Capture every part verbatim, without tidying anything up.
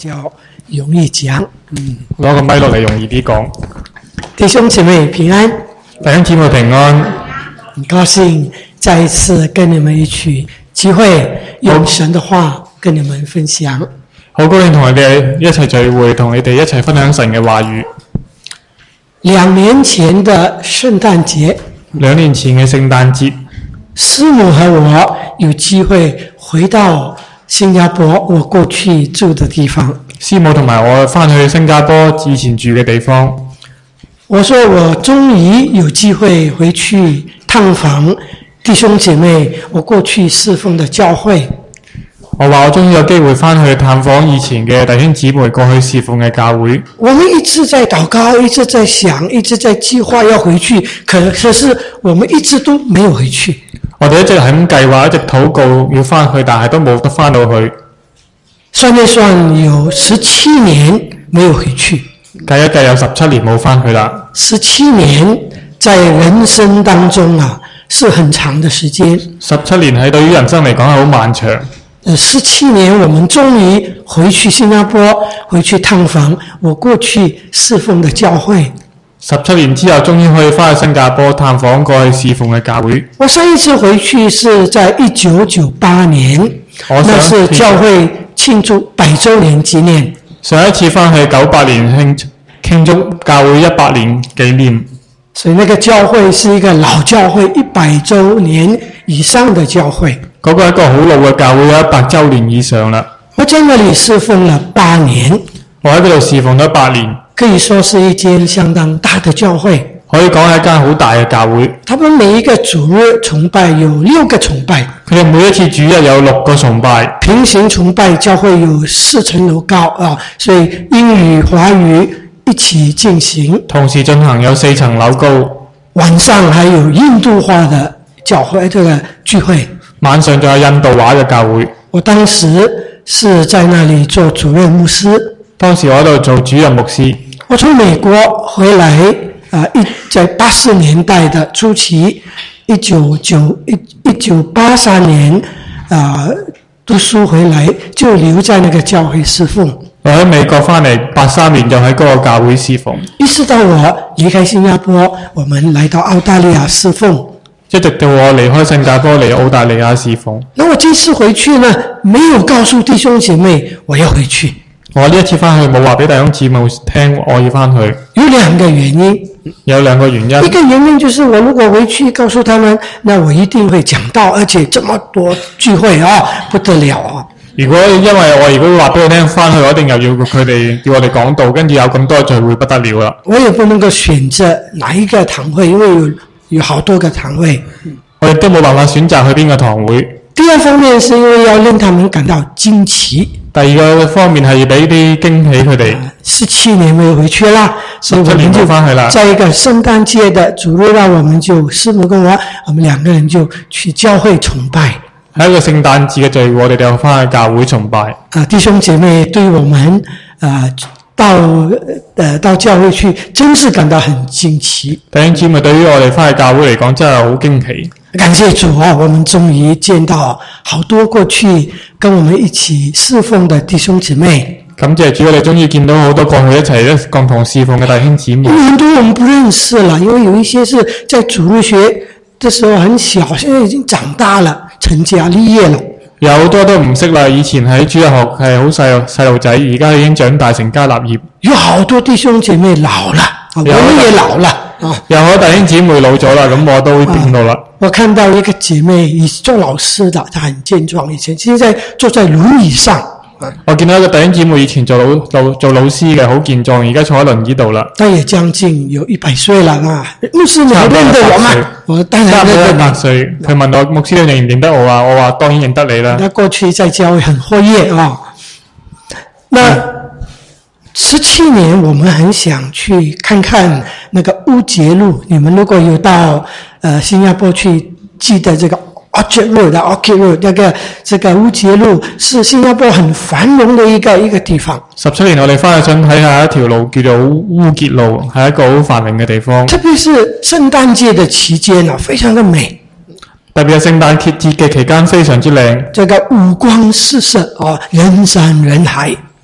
較容易講。嗯， 攞個咪落嚟容易啲講。 弟兄姐妹平安， 弟兄姊妹平安。 很高興再一次跟你們一起機會，用神的話跟你們分享。 好高興同你哋一齊聚會，同你哋一齊分享神嘅話語。 兩年前的聖誕節， 兩年前嘅聖誕節， 師母和我有機會回到新加坡，我過去住的地方。 師母同埋我翻去新加坡以前住嘅地方。 我說我終於有機會回去探訪弟兄姐妹，我過去侍奉的教會。 我話我終於有機會翻去探訪以前嘅弟兄姊妹過去侍奉嘅教會。 我們一直在禱告，一直在想，一直在計劃要回去，可可是我們一直都沒有回去。 我哋一直係咁計劃，一直禱告要翻去，但係都冇得翻到去。 算一算有十七年沒有回去。 計一計有十七年冇翻去啦。 十七年在人生當中啊，是很長的時間。 十七年係對於人生嚟講係好漫長。 呃，十七年我們終於回去新加坡，回去探訪我過去侍奉的教會。 十七年之後，終於可以翻去新加坡探訪過去侍奉嘅教會。 我上一次回去是在一九九八年，那是教會慶祝百周年紀念。 上一次翻去九八年慶慶祝教會一百年紀念， 所以那個教會是一個老教會，一百周年以上的教會。 嗰個係一個好老嘅教會，有一百周年以上啦。 我在那裡侍奉了八年， 我喺嗰度侍奉咗八年， 可以說是一間相當大的教會。 可以講係一間好大嘅教會。 他們每一個主日崇拜有六個崇拜， 佢哋每一次主日有六個崇拜。 平行崇拜教會有四層樓高啊，所以英語、華語一起進行， 同時進行有四層樓高。 晚上還有印度話的教會這個聚會。 晚上仲有印度話嘅教會。 我當時是在那裡做主任牧師。 當時我喺度做主任牧師。 我從美國回來，啊、呃，一在八十年代的初期，一九九一一九八三年，啊、呃，讀書回來就留在那個教會侍奉。 我喺美國翻嚟，八三年就喺嗰個教會侍奉。 一直到我離開新加坡，我們來到澳大利亞侍奉。 一直到我離開新加坡嚟澳大利亞侍奉。 那我這次回去呢，沒有告訴弟兄姐妹我要回去。 我呢一次翻去冇話俾弟兄姊妹聽我要翻去。 有兩個原因。 有兩個原因。 一個原因就是我如果回去告訴他們，那我一定會講道，而且這麼多聚會啊，不得了啊！ 如果因為我如果話俾佢聽翻去，我一定又要佢哋叫我哋講道，跟住有咁多聚會不得了啦。 我也不能夠選擇哪一個堂會，因為有有好多個堂會， 我亦都冇辦法選擇去邊個堂會。 第二方面是因為要令他們感到驚奇。 第二個方面係要俾啲驚喜佢哋。 十七年沒有回去啦，所以我們就在一個聖誕節的主日啦，我們就師母跟我，我們兩個人就去教會崇拜。 喺一個聖誕節嘅聚會，我哋就翻去教會崇拜。 啊，弟兄姐妹對我們啊到呃到教會去，真是感到很驚奇。 弟兄姊妹對於我哋翻去教會嚟講，真係好驚奇。 感謝主啊，我們終於見到好多過去跟我們一起侍奉的弟兄姊妹。 感謝主，我哋終於見到好多過去一齊一共同侍奉嘅弟兄姊妹。 很多我們不認識了，因為有一些是在主日學的時候很小，現在已經長大了，成家立業了。 有好多都唔識啦，以前喺主日學係好細細路仔，而家已經長大成家立業。有好多弟兄姐妹老了，我們也老了。有好多弟兄姊妹老咗啦，咁我都會變到啦。 我看到一個姐妹，以做老師的，她很健壯，以前現在坐在輪椅上。 我見到一個弟兄姊妹以前做老做做老師嘅，好健壯，而家坐喺輪椅度啦。 她也將近有一百歲啦，啊！牧師你還認得我嗎？我當然認得你。差唔多一百歲。佢問我牧師你認唔認得我啊？我話當然認得你啦。 她過去在教會很活躍啊。那十七年，我們很想去看看那個烏節路。你們如果有到呃新加坡去，記得這個 Orchard Road 的 Orchard Road 那個這個烏節路是新加坡很繁榮的一個一個地方。 十七年我哋翻去想睇下一條路叫做烏節路，係一個好繁榮嘅地方。 特別是聖誕節的期間啊，非常的美。 特別係聖誕節嘅期間非常之靚。 這個五光四射啊，人山人海。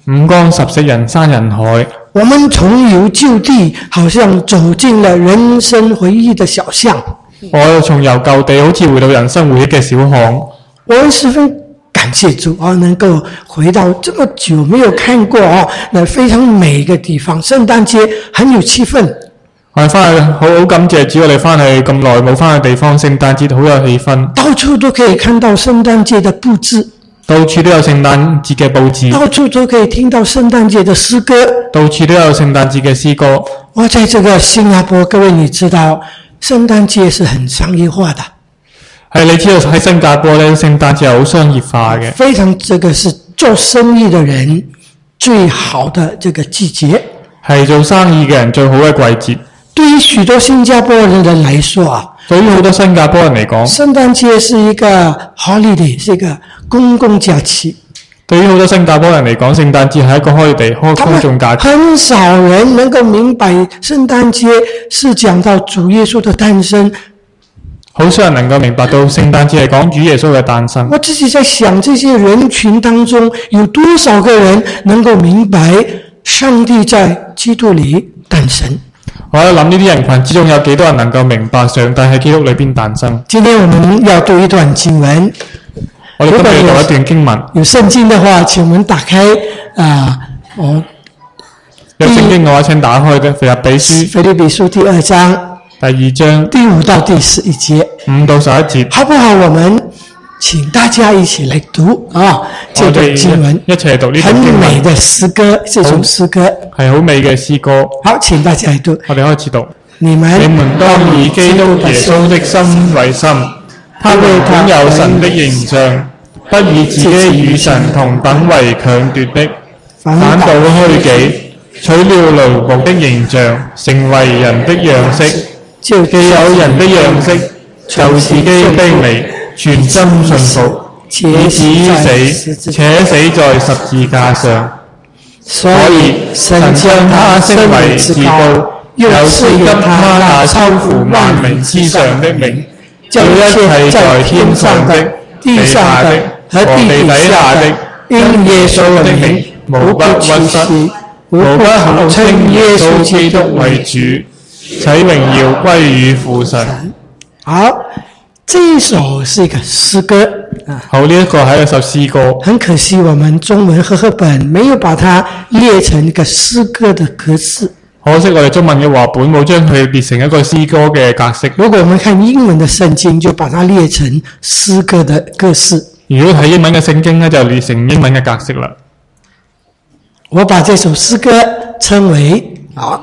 五光十色，人山人海。 我们重遊舊地，好像走進了人生回憶的小巷。 我重遊舊地，好似回到人生回憶嘅小巷。 我們十分感謝主啊，能夠回到這麼久沒有看過啊，那非常美嘅地方。聖誕節很有氣氛。 我哋翻去好好感謝主，我哋翻去咁耐冇翻去地方，聖誕節好有氣氛。 到處都可以看到聖誕節的佈置。 到處都有聖誕節嘅佈置， 到處都可以聽到聖誕節的詩歌， 到處都有聖誕節嘅詩歌。 我在這個新加坡，各位你知道，聖誕節是很商業化的。 係你知道喺新加坡咧，聖誕節係好商業化嘅， 非常這個是做生意的人最好的這個季節， 係做生意嘅人最好嘅季節。 對於許多新加坡人的來說啊， 對於好多新加坡人嚟講， 聖誕節是一個 holiday， 是一個公共假期。 對於好多新加坡人嚟講，聖誕節係一個 holiday， 公眾假期。 很少人能夠明白聖誕節是講到主耶穌的誕生。 好少人能夠明白到聖誕節係講主耶穌嘅誕生。 我自己在想，這些人群當中有多少個人能夠明白上帝在基督裏誕生？ 我喺諗呢啲人群之中有幾多人能夠明白上帝喺基督裏邊誕生？ 今天我們要讀一段經文。 我哋今日要讀一段經文。 有聖經的話，請我們打開啊，我有聖經嘅話，請打開嘅腓立比書。 腓立比書第二章。 第二章。 第五到第十一節。 五到十一節。 好不好？我們請大家一起來讀啊，這段經文。 一齊讀呢段經文。 很美的詩歌，這首詩歌係好美嘅詩歌。 好，請大家來讀。 我哋開始讀。 你們你們當以基督耶穌的心為心，他們本有神的形象，不以自己與神同等為強奪的，反倒虛己，取了奴僕的形象，成為人的樣式。既有人的樣式，就自己卑微，全心順服，以至於死，且死在十字架上。所以神將他升為至高，又賜給他那超乎萬名之上的名，叫一切在天上的、地上的和地底下的，因耶穌的名，無不屈膝，無不口稱耶穌基督為主，使榮耀歸於父神。 好，這一首是一個詩歌。 好，呢一個係一首詩歌。 很可惜，我們中文和合本沒有把它列成一個詩歌的格式。 可惜我哋中文嘅話本冇將佢列成一個詩歌嘅格式。 如果我們看英文的聖經，就把它列成詩歌的格式。 如果睇英文嘅聖經呢，就列成英文嘅格式啦。 我把這首詩歌稱為啊，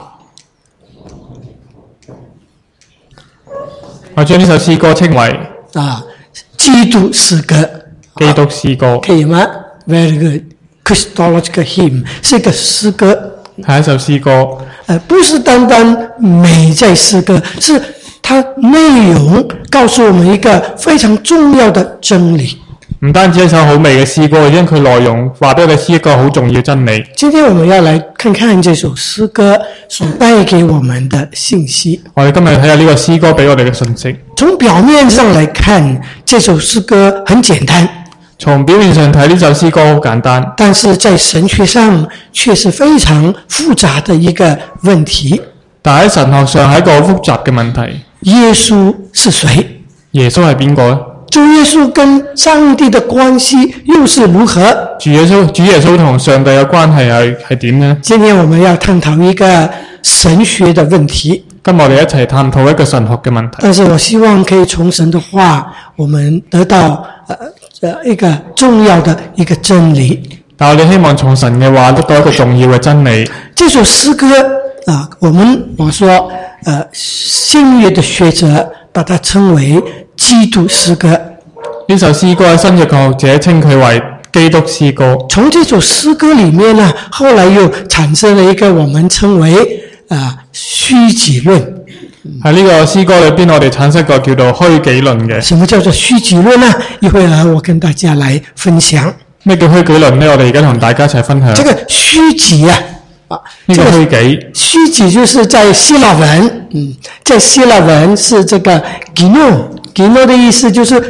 我將呢首詩歌稱為啊基督詩歌。 基督詩歌可以嗎 ？Very good. Christological hymn 是一個詩歌。 係一首詩歌。 呃，不是單單美在詩歌，是它內容告訴我們一個非常重要的真理。 唔單止一首好美嘅詩歌，因為佢內容話俾我哋知一個好重要真理。 今天我們要來看看這首詩歌所帶給我們的信息。 我哋今日睇下呢個詩歌俾我哋嘅信息。 從表面上來看，這首詩歌很簡單。 從表面上睇呢首詩歌好簡單， 但是在神學上卻是非常複雜的一個問題。 但喺神學上係一個好複雜嘅問題。 耶穌是誰？ 耶穌係邊個呢？ 主耶穌跟上帝的關係又是如何？ 主耶穌主耶穌同上帝嘅關係係係點呢？ 今天我們要探討一個神學的問題。 跟我哋一齊探討一個神學嘅問題。 但是我希望可以從神的話，我們得到呃一個重要的一個真理。 但我哋希望從神嘅話得到一個重要嘅真理。 這首詩歌啊，我們我說呃新約的學者把它稱為基督詩歌。 呢首詩歌新約學者稱佢為基督詩歌。 從這首詩歌裏面呢，後來又產生了一個我們稱為啊虛己論。 喺呢個詩歌裏邊，我哋產生一個叫做虛己論嘅。 什麼叫做虛己論呢？一會兒我跟大家來分享。 咩叫虛己論呢？我哋而家同大家一齊分享。 這個虛己啊，啊， 呢個虛己， 虛己就是在希臘文，嗯，在希臘文是這個 gino，gino 的意思就是倒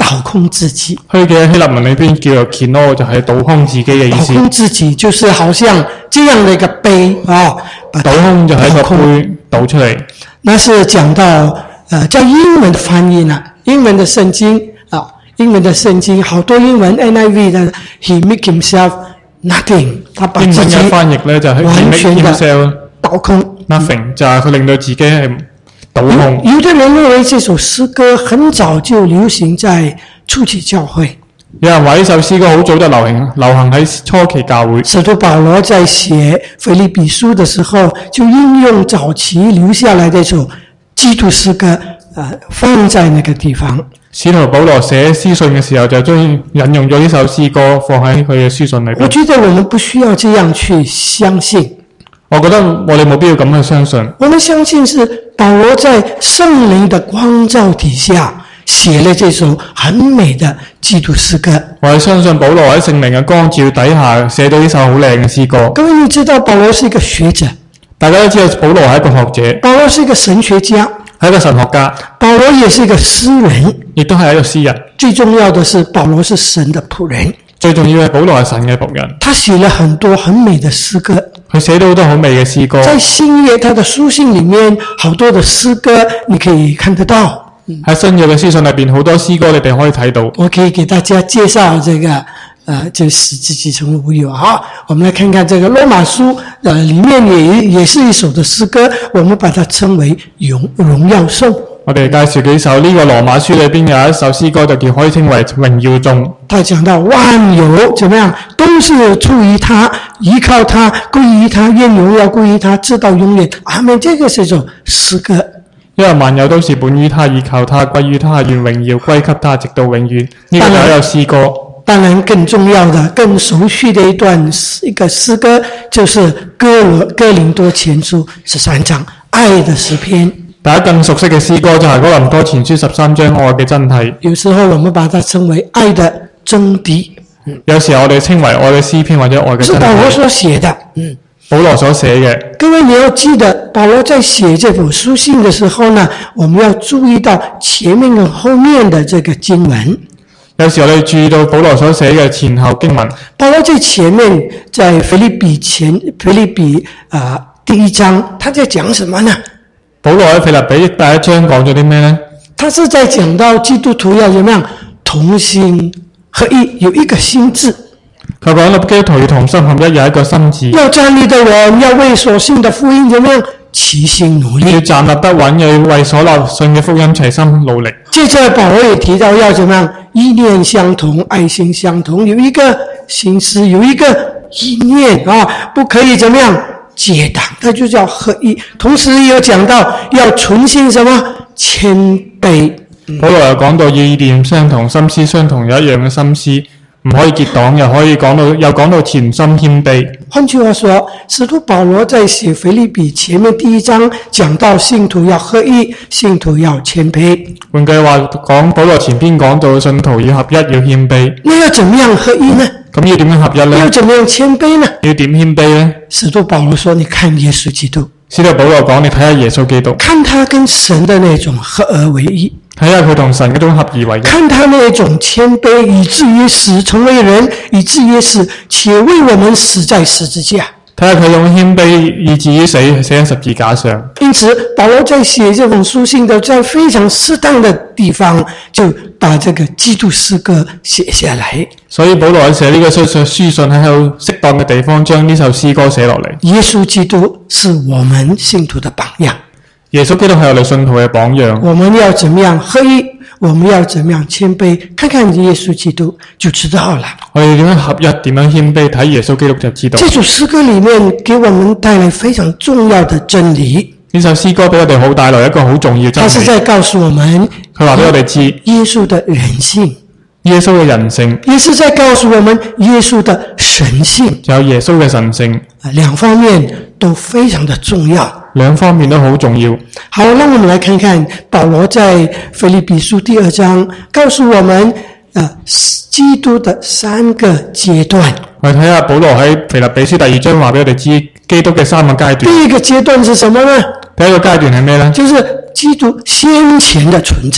倒空自己。 虛嘅希臘文裏邊叫做 kino， 就係倒空自己嘅意思。 倒空自己就是好像這樣的一個杯啊，把倒空就係一個杯倒出嚟。 那是講到呃，在英文的翻譯呢，英文的聖經啊，英文的聖經好多英文 N I V 的 He make himself nothing， 他把自己翻譯咧就係 He make himself 倒空 nothing， 就係佢令到自己係倒空。 有的人認為這首詩歌很早就流行在初期教會。 有人話呢首詩歌好早就流行，流行喺初期教會。 使徒保羅在寫腓立比書的時候，就應用早期留下來的一首基督詩歌，呃，放在那個地方。 使徒保羅寫書信嘅時候，就將引用咗呢首詩歌放喺佢嘅書信裏邊。 我覺得我們不需要這樣去相信。 我覺得我哋冇必要咁去相信。 我們相信是保羅在聖靈的光照底下寫了這首很美的基督詩歌。 我哋相信保羅喺聖靈嘅光照底下寫到呢首好靚嘅詩歌。 各位你知道保羅是一個學者， 大家都知道保羅係一個學者， 保羅是一個神學家， 係一個神學家。 保羅也是一個詩人， 亦都係一個詩人。 最重要的是保羅是神的僕人。 最重要係保羅係神嘅僕人。 他寫了很多很美的詩歌， 佢寫到好多好美嘅詩歌。 在新約他的書信裡面，好多的詩歌你可以看得到。 喺新約嘅書信裏邊，好多詩歌你哋可以睇到。 我可以給大家介紹這個，呃，就使之繼承無有。好，我們來看看這個羅馬書，呃，裡面也也是一首的詩歌，我們把它稱為榮榮耀頌。 我哋介紹幾首呢個羅馬書裏邊有一首詩歌，就叫可以稱為榮耀頌。 他講到萬有怎麼樣，都是出於他，依靠他，歸於他，願榮耀歸於他，直到永遠。阿們，這個是一首詩歌。 因為萬有都是本於他，依靠他，歸於他，願榮耀歸給他，直到永遠。呢個就係有詩歌。 當然更重要的、更熟悉的一段一個詩歌，就是哥羅哥林多前書十三章愛的詩篇。 大家更熟悉嘅詩歌就係哥林多前書十三章愛嘅真諦。 有時候我們把它稱為愛的真諦。 嗯、有時候我哋稱為愛嘅詩篇或者愛嘅真諦。 是保羅所寫的。嗯， 保羅所寫嘅。 各位你要記得，保羅在寫這封書信的時候呢，我們要注意到前面跟後面的這個經文。 有時候我哋注意到保羅所寫嘅前後經文。 保羅在前面，在腓立比前腓立比啊、呃、第一章，他在講什麼呢？ 保羅喺腓立比第一章講咗啲咩呢？他是在講到基督徒要怎麼樣同心合一，有一個心志。 佢講到基督徒要同心合一，有一個心志。 要站立的人要為所信的福音怎麼樣齊心努力。 要站立得穩，要為所信嘅福音齊心努力。 接着保羅也提到要怎麼樣意念相同，愛心相同，有一個心思，有一個意念啊，不可以怎麼樣結黨，它就叫合一。同時也有講到要存心什麼謙卑。 保羅又講到意念相同，心思相同，有一樣嘅心思，唔可以結黨，又可以講到又講到全心謙卑。 換句話說，使徒保羅在寫腓立比前面第一章講到信徒要合一，信徒要謙卑。 換句話講，保羅前邊講到信徒要合一，要謙卑。 那要怎麼樣合一呢？ 咁要點樣合一呢？ 要怎麼樣謙卑呢？ 要點謙卑呢？ 使徒保羅說：你看耶穌基督。 使徒保羅講：你睇下耶穌基督， 看他跟神的那種合而為一， 睇下佢同神嗰種合而為一， 看他那種謙卑，以至於死，成為人，以至於死，且為我們死在十字架。 睇下佢用謙卑，以至於死，死喺十字架上。 因此，保羅在寫這封書信的，在非常適當的地方，就把這個基督詩歌寫下來。 所以保羅喺寫呢個書書信喺好適當嘅地方，將呢首詩歌寫落嚟。 耶穌基督是我們信徒的榜樣。 耶穌基督係我哋信徒嘅榜樣。 我們要怎麼樣合一？我們要怎麼樣謙卑？看看耶穌基督就知道了。 我哋點樣合一？點樣謙卑？睇耶穌基督就知道。 這首詩歌裏面給我們帶來非常重要的真理。 呢首詩歌俾我哋好帶來一個好重要真理。 他是在告訴我們， 佢話俾我哋知耶穌的人性， 耶穌嘅人性， 也是在告訴我們耶穌的神性。 就有耶穌嘅神性， 兩方面都非常的重要。 兩方面都好重要。 好，讓我們來看看保羅在腓立比書第二章告訴我們，呃，基督的三個階段。 我哋睇下保羅喺腓立比書第二章話俾我哋知基督嘅三個階段。 第一個階段是什麼呢？ 第一個階段係咩呢？ 就是基督先前的存在。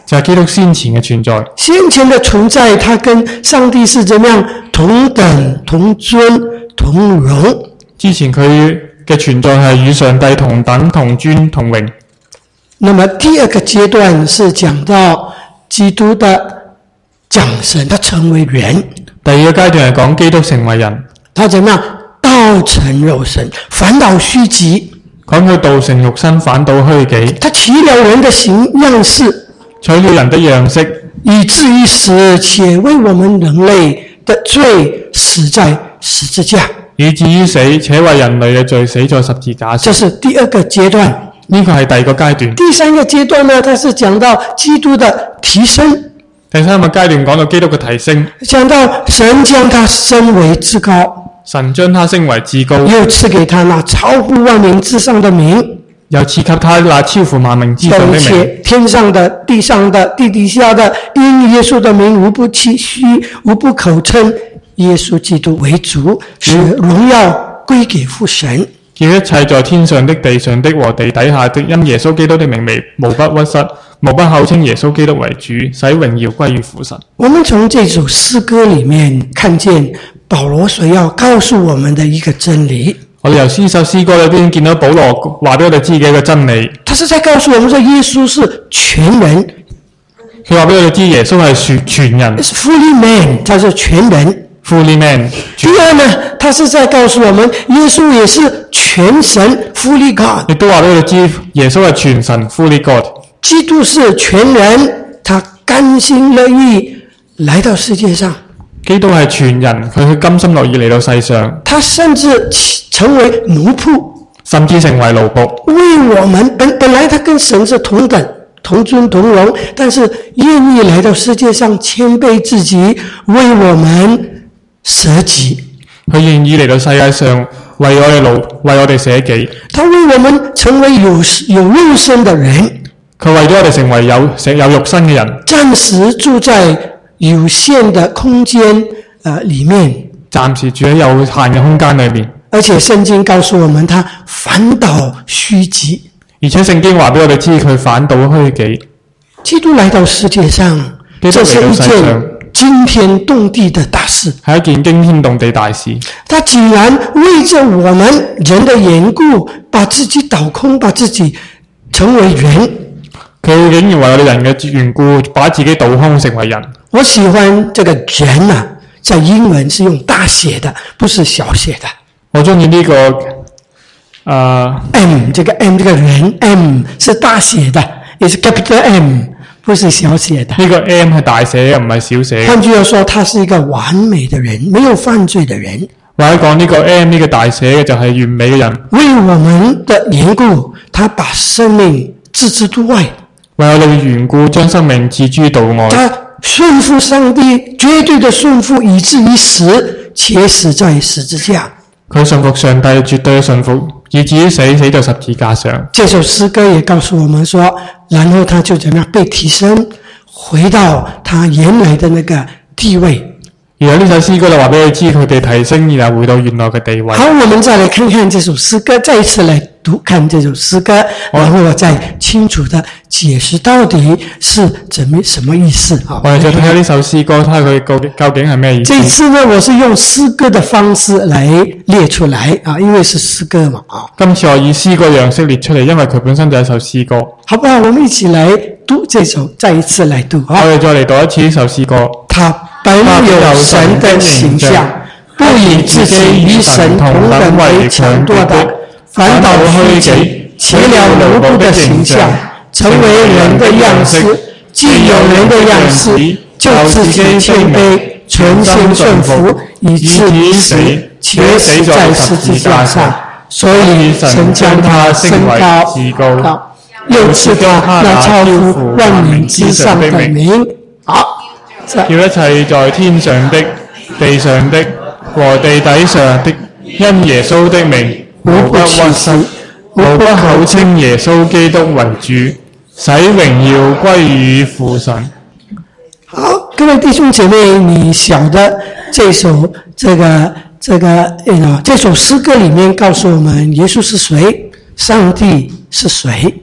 就係基督先前嘅存在。 先前的存在，他跟上帝是怎麼樣同等、同尊、同榮。 之前佢嘅存在係與上帝同等、同尊、同榮。 那麼第二個階段是講到基督的降生，他成為人。 第二個階段係講基督成為人， 他怎麼樣道成肉身，反倒虛己。 講佢道成肉身，反倒虛己。 他取了人的形樣式， 取了人的樣式， 以至於死，且為我們人類的罪死在十字架。 以至於死，且為人類嘅罪死在十字架上。 這是第二個階段。 呢個係第二個階段。 第三個階段呢，它是講到基督的提升。 第三個階段講到基督嘅提升， 講到神將他升為至高， 神將他升為至高， 又賜給他那超乎萬名之上的名， 又賜給他那超乎萬名之上的名。 一切天上的、地上的、地底下的，因耶穌的名，無不屈膝，無不口稱耶穌基督為主，使榮耀歸給父神。 叫一切在天上的、地上的和地底下的，因耶穌基督的名為無不屈膝，無不口稱耶穌基督為主，使榮耀歸於父神。 我們從這首詩歌裡面看見保羅所要告訴我們的一個真理。 我哋由呢首詩歌裏邊見到保羅話俾我哋知嘅一個真理。 他是在告訴我們說，耶穌是全人。 佢話俾我哋知耶穌係全人。 是 fully man， 他是全人。 fully man。 第二呢，他是在告訴我們，耶穌也是全神 fully God。 亦都話俾我哋知耶穌係全神 fully God。 基督是全人，他甘心樂意來到世界上。 基督係全人，佢甘心樂意嚟到世上。 他甚至成為奴僕， 甚至成為奴僕。 為我們本本來他跟神是同等、同尊、同榮，但是願意來到世界上謙卑自己，為我們捨己。 佢願意嚟到世界上為我哋勞，為我哋捨己。 他為我們成為有有肉身的人。 佢為咗我哋成為有有肉身嘅人。 暫時住在有限的空間呃裡面。 暫時住喺有限嘅空間裏面。 而且聖經告訴我們，他反倒虛己。 而且聖經話俾我哋知，佢反倒虛己。 基督來到世界上，這是一件驚天動地的大事， 係一件驚天動地大事。 他竟然為着我們人的緣故，把自己倒空，把自己成為人。 佢竟然為我哋人嘅緣故，把自己倒空成為人。 我喜歡這個人啊，在英文是用大寫的，不是小寫的。我中意呢個呃 M， 這個 M 這個人 M 是大寫的，也是 capital M， 不是小寫的。 呢個 M 係大寫嘅，唔係小寫。 換句話說，他是一個完美的人，沒有犯罪的人。 或者講呢個 M 呢個大寫嘅就係完美嘅人。 為我們的緣故，他把生命置之度外。 為我哋嘅緣故，將生命置諸度外。 他順服上帝，絕對的順服，以至於死，且死在十字架。 佢順服上帝，絕對嘅順服，以至於死，死在十字架上。 這首詩歌也告訴我們說，然後他就怎麼樣被提升，回到他原來的那個地位。 而有呢首詩歌就話俾你知，佢被提升，然後回到原來嘅地位。 好，我們再來看看這首詩歌，再一次來讀看這首詩歌，然後我再清楚的解釋到底是怎麼什麼意思。好， 我哋再睇下呢首詩歌，睇下佢究竟究竟係咩意思。 這次呢，我是用詩歌的方式來列出來啊，因為是詩歌嘛啊。 今次我以詩歌樣式列出嚟，因為佢本身就係一首詩歌。 好不好？我們一起來讀這首，再一次來讀啊。 我哋再嚟讀一次呢首詩歌。 他本有神的形象，不以自己與神同等為強奪的，反倒虛己，取了奴僕的形象，成為人的樣式。既有人的樣式，就自己謙卑，全心順服，以至於死，且死在十字架上。所以神將他升高，至高，又賜他那超乎萬名之上的名。好。 叫一切在天上的、地上的和地底上的，因耶穌的名，無不屈膝，無不口稱耶穌基督為主，使榮耀歸於父神。 好，各位弟兄姐妹，你曉得這首這個這個呃這首詩歌裡面告訴我們耶穌是誰，上帝是誰。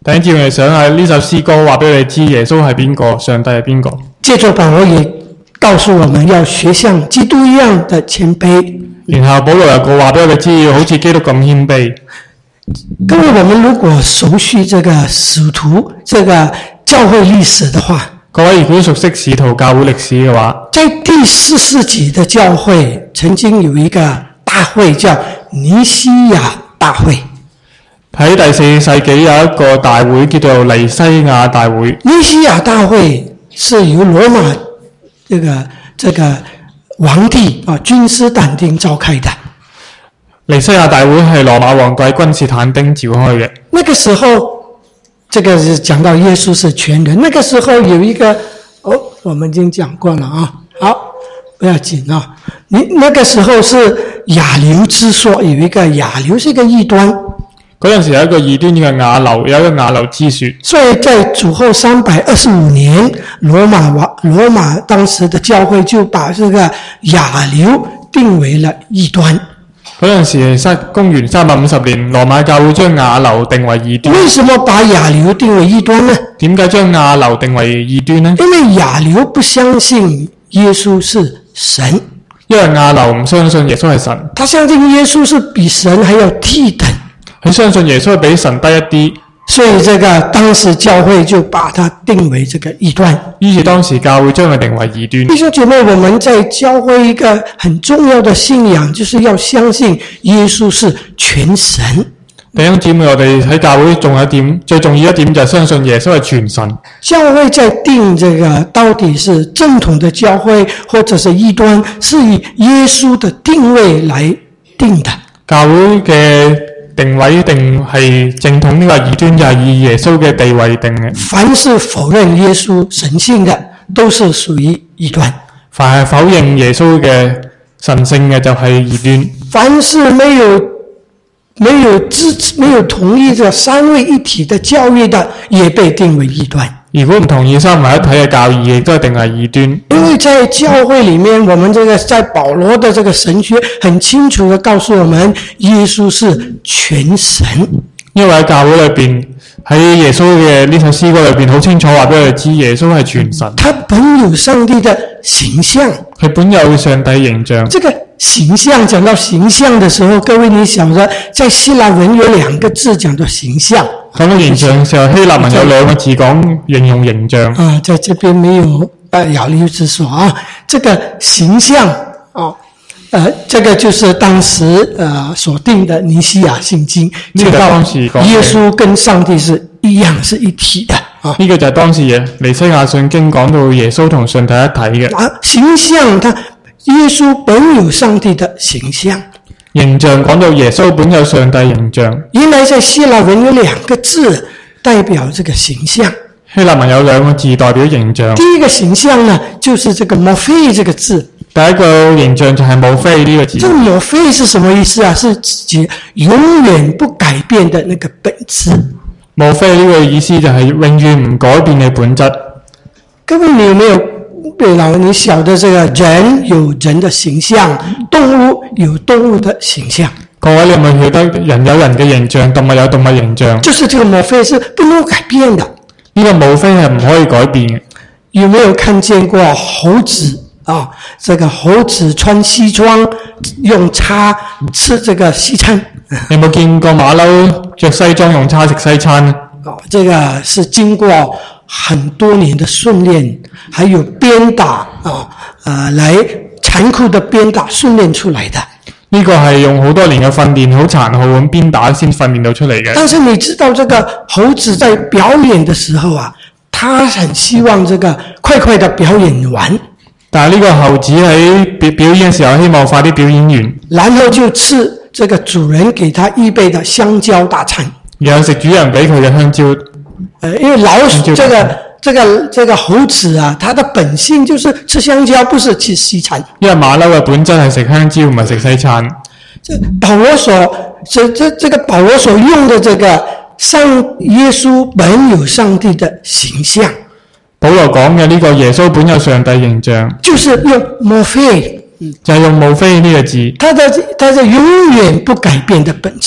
弟兄姊妹想下呢首詩歌話俾我哋知耶穌係邊個，上帝係邊個。 接着保羅也告訴我們要學像基督一樣的謙卑。 然後保羅又個話俾我哋知，要好似基督咁謙卑。 各位，我們如果熟悉這個使徒這個教會歷史的話， 各位如果熟悉使徒教會歷史嘅話， 在第四世紀的教會曾經有一個大會叫尼西亞大會。 喺第四世紀有一個大會叫做尼西亞大會。 尼西亞大會是由羅馬這個這個皇帝啊君士坦丁召開的。 尼西亞大會係羅馬皇帝君士坦丁召開嘅。 那個時候，這個是講到耶穌是全人。那個時候有一個哦，我們已經講過了啊，好，不要緊啊。你那個時候是亞流之說，有一個亞流是一個異端。 嗰陣時有一個異端嘅亞流，有一個亞流之說。 所以在主後三百二十五年，羅馬王羅馬當時的教會就把這個亞流定為了異端。 嗰陣時係公元三百五十年，羅馬教會將亞流定為異端。 為什麼把亞流定為異端呢？ 點解將亞流定為異端呢？ 因為亞流不相信耶穌是神。 因為亞流唔相信耶穌係神。 他相信耶穌是比神還要低等。 佢相信耶穌比神低一啲， 所以這個當時教會就把它定為這個異端。 於是當時教會將佢定為異端。 弟兄姐妹，我們在教會一個很重要的信仰，就是要相信耶穌是全神。 弟兄姊妹，我哋喺教會仲有一點最重要一點就係相信耶穌係全神。 教會在定這個到底是正統的教會或者是異端，是以耶穌的定位來定的。 教會嘅定位定係正統，呢個異端就係以耶穌嘅地位定嘅。 凡是否認耶穌神性的，都是屬於異端。 凡係否認耶穌嘅神性嘅，就係異端。 凡是沒有沒有支持、沒有同意這三位一體的教義的，也被定為異端。 如果唔同意三位一體嘅教義，亦都係定係異端。 因為在教會裏面，我們這個在保羅的這個神學很清楚地告訴我們，耶穌是全神。 因為喺教會裏邊，喺耶穌嘅呢首詩歌裏邊，好清楚話俾我哋知，耶穌係全神。 他本有上帝的形象， 佢本有上帝形象。 這個形象，講到形象的時候，各位你曉得，在希臘文有兩個字講到形象。 講到形象嘅時候，希臘文有兩個字講形容形象。 啊，在這邊沒有呃亞流之說啊，這個形象啊，呃，這個就是當時呃所定的尼西亞信經， 這個當時講耶穌跟上帝是一樣是一體的啊。 呢個就係當時嘅尼西亞信經講到耶穌同上帝一體嘅。 啊，形象，他耶穌本有上帝的形象。 形象講到耶穌本有上帝形象。 原來在希臘文有兩個字代表這個形象。 希臘文有兩個字代表形象。 第一個形象呢，就是這個 morphe 這個字。 第一個形象就係無非呢個字。 這個 morphe是什麼意思啊？是指永遠不改變的那個本質。 無非呢個意思就係永遠唔改變嘅本質。 各位，你有沒有對啦？你曉得這個人有人的形象，動物有動物的形象。 各位，你有冇曉得人有人嘅形象，動物有動物形象？ 就是這個 morphe是不能改變的。 呢個無非係唔可以改變嘅。 有沒有看見過猴子啊？這個猴子穿西裝，用叉吃這個西餐。 你有冇見過馬騮着西裝用叉食西餐呢？ 哦，這個是經過很多年的訓練，還有鞭打啊，呃，來殘酷的鞭打訓練出來的。 呢個係用好多年嘅訓練，好殘酷咁鞭打先訓練到出嚟嘅。 但是你知道，這個猴子在表演的時候啊，他很希望這個快快的表演完。 但係呢個猴子喺表表演嘅時候，希望快啲表演完， 然後就吃這個主人給他預備的香蕉大餐。 然後食主人俾佢嘅香蕉。 呃，因為老鼠這個這個這個猴子啊，它的本性就是吃香蕉，不是吃西餐。 因為馬騮嘅本質係食香蕉，唔係食西餐。 這保羅所這這這個保羅所用的這個上耶穌本有上帝的形象。 保羅講嘅呢個耶穌本有上帝形象， 就是用 morphe， 就係用無非呢個字。 它的它的永遠不改變的本質。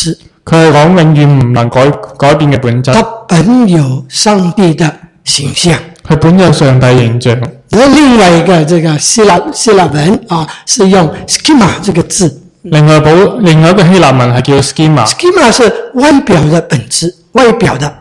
佢係講永遠唔能改改變嘅本質。 它本有上帝的形象。 佢本有上帝形象。 而另外一个这个希腊希腊文啊，是用 schema 这个字。 另外保另外一個希臘文係叫 schema。schema 是外表的本質，外表的。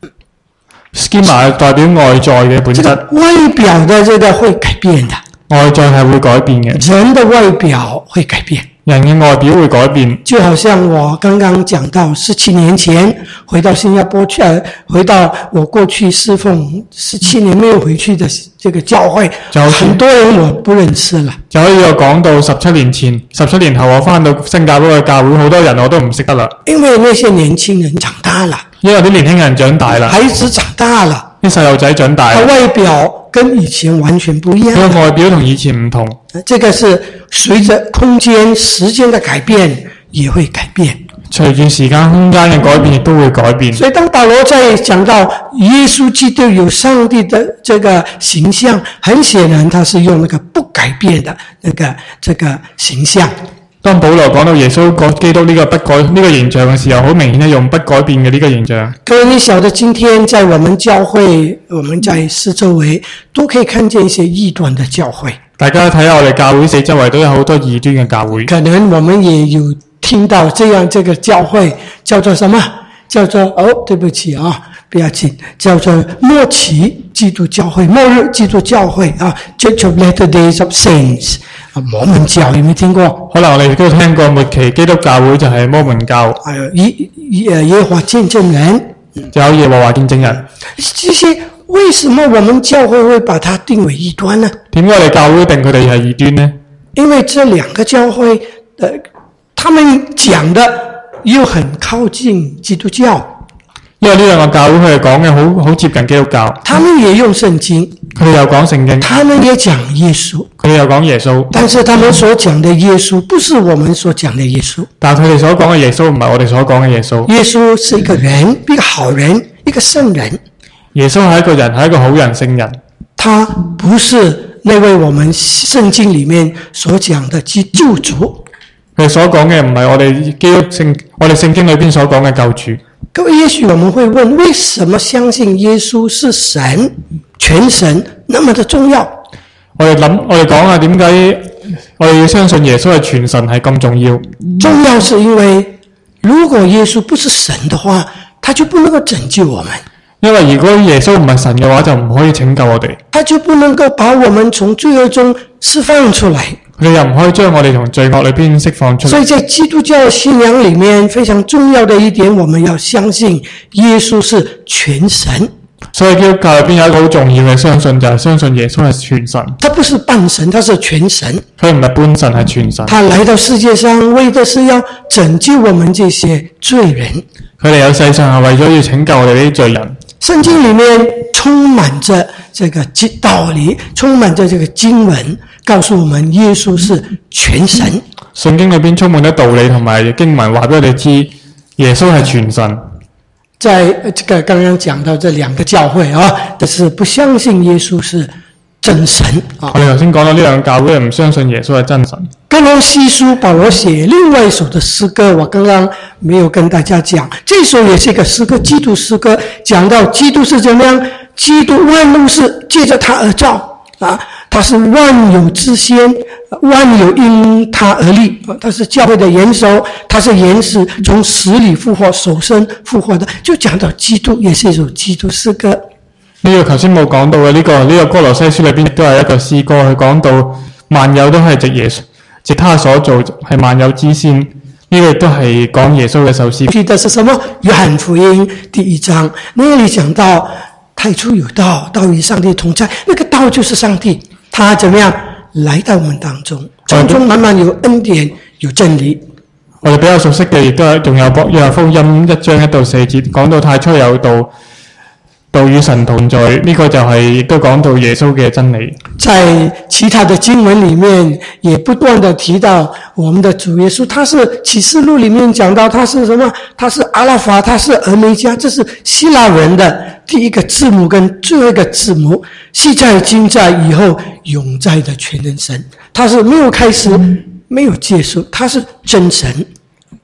schema 代表外在嘅本質。這個、外表的這個會改變的。 外在係會改變嘅。 人的外表會改變。 人嘅外表會改變， 就好像我剛剛講到十七年前回到新加坡去，呃，回到我過去侍奉十七年沒有回去的這個教會，很多人我不認識了。 就可以我講到十七年前，十七年後我翻到新加坡嘅教會，好多人我都唔識得啦。 因為那些年輕人長大了， 因為啲年輕人長大啦， 孩子長大了， 啲細路仔長大， 佢外表跟以前完全不一樣。 佢外表同以前唔同。 這個是隨着空間、時間的改變，也會改變。 隨住時間、空間嘅改變，亦都會改變。 所以當保羅在講到耶穌基督有上帝的這個形象，很顯然他是用那個不改變的那個這個形象。 當保羅講到耶穌基督呢個不改呢、這個形象嘅時候，好明顯係用不改變嘅呢個形象。 各位，你曉得今天在我們教會，我們在四周圍都可以看見一些異端的教會。大家睇下我哋教會四周圍都有好多異端嘅教會。可能我們也有聽到這樣這個教會叫做什麼？叫做哦，對不起啊，不要緊，叫做末期基督教會、末日基督教會啊 ，Church of Latter Days of Saints 啊，摩門教有冇聽過？ 可能我哋都聽過末期基督教會就係摩門教。 還有耶耶耶和華見證人， 就有耶和華見證人。 這些為什麼我們教會會把它定為異端呢？ 點解我哋教會定佢哋係異端呢？ 因為這兩個教會，呃，他們講的又很靠近基督教。 因為呢兩個教會佢哋講嘅好好接近基督教。 他們也用聖經， 佢哋又講聖經。 他們也講耶穌， 佢哋又講耶穌。 但是他們所講的耶穌不是我們所講的耶穌。 但係佢哋所講嘅耶穌唔係我哋所講嘅耶穌。 耶穌是一個人，一個好人，一個聖人。 耶穌係一個人，係一個好人聖人。 他不是那位我們聖經裡面所講的救主。 佢所講嘅唔係我哋基督聖，我哋聖經裏邊所講嘅救主。 各位，也許我們會問，為什麼相信耶穌是神，全神那麼的重要？ 我哋諗，我哋講下點解我哋要相信耶穌係全神係咁重要？ 重要是因為如果耶穌不是神的話，他就不能夠拯救我們。 因為如果耶穌唔係神嘅話，就唔可以拯救我哋。 他就不能夠把我們從罪惡中釋放出來。 佢又唔可以將我哋從罪惡裏邊釋放出來。 所以在基督教信仰裡面非常重要的一點，我們要相信耶穌是全神。 所以基督教裏邊有一個好重要嘅相信，就係相信耶穌係全神。 他不是半神，他是全神。 佢唔係半神，係全神。 他來到世界上為的是要拯救我們這些罪人。 佢嚟到世上係為咗要拯救我哋呢啲罪人。 聖經裡面充滿着這個道理，充滿着這個經文，告訴我們耶穌是全神。 聖經裏邊充滿咗道理同埋經文，話俾我哋知耶穌係全神。 在這個剛剛講到這兩個教會啊，就是不相信耶穌是真神啊。 我哋頭先講到呢兩個教會唔相信耶穌係真神。 哥羅西書保羅寫另外一首的詩歌，我剛剛沒有跟大家講，這首也是一個詩歌，基督詩歌，講到基督是怎麼樣，基督萬物是借着他而造啊，他是萬有之先，萬有因他而立，他是教會的元首，他是元首從死裏復活，首生復活的，就講到基督也是一首基督詩歌。 呢個頭先冇講到嘅呢、這個呢、這個哥羅西書裏邊亦都係一個詩歌，佢講到萬有都係藉耶穌。藉他所做係萬有之先，呢、這個亦都係講耶穌嘅首詩。記得是什麼？約翰福音第一章，那裏講到太初有道，道與上帝同在，那個道就是上帝，他怎麼樣來到我們當中，當中慢慢有恩典，有真理。我哋比較熟悉嘅亦都係仲有《約翰福音》一章一到四節，講到太初有道，道與神同在，呢、這個就係亦都講到耶穌嘅真理。在其他的經文裡面，也不斷地提到我們的主耶穌，他是啟示錄裡面講到他是什麼？他是阿拉法，他是俄梅加，這是希臘文的第一個字母跟最後一個字母，昔在、今在、以後永在的全能神。他是沒有開始，沒有結束，他是真神。